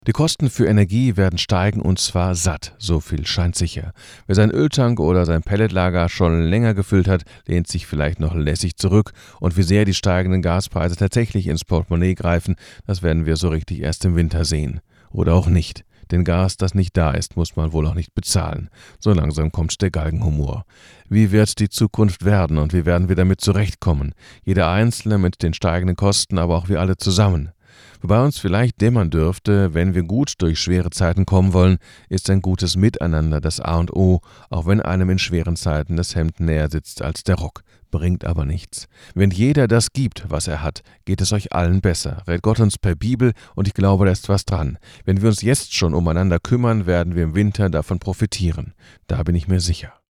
Die Kosten für Energie werden steigen und zwar satt, so viel scheint sicher. Wer seinen Öltank oder sein Pelletlager schon länger gefüllt hat, lehnt sich vielleicht noch lässig zurück und wie sehr die steigenden Gaspreise tatsächlich ins Portemonnaie greifen, das werden wir so richtig erst im Winter sehen. Oder auch nicht. Denn Gas, das nicht da ist, muss man wohl auch nicht bezahlen. So langsam kommt der Galgenhumor. Wie wird die Zukunft werden und wie werden wir damit zurechtkommen? Jeder Einzelne mit den steigenden Kosten, aber auch wir alle zusammen. Wobei uns vielleicht dämmern dürfte, wenn wir gut durch schwere Zeiten kommen wollen, ist ein gutes Miteinander das A und O, auch wenn einem in schweren Zeiten das Hemd näher sitzt als der Rock. Bringt aber nichts. Wenn jeder das gibt, was er hat, geht es euch allen besser. Rät Gott uns per Bibel und ich glaube, da ist was dran. Wenn wir uns jetzt schon umeinander kümmern, werden wir im Winter davon profitieren. Da bin ich mir sicher.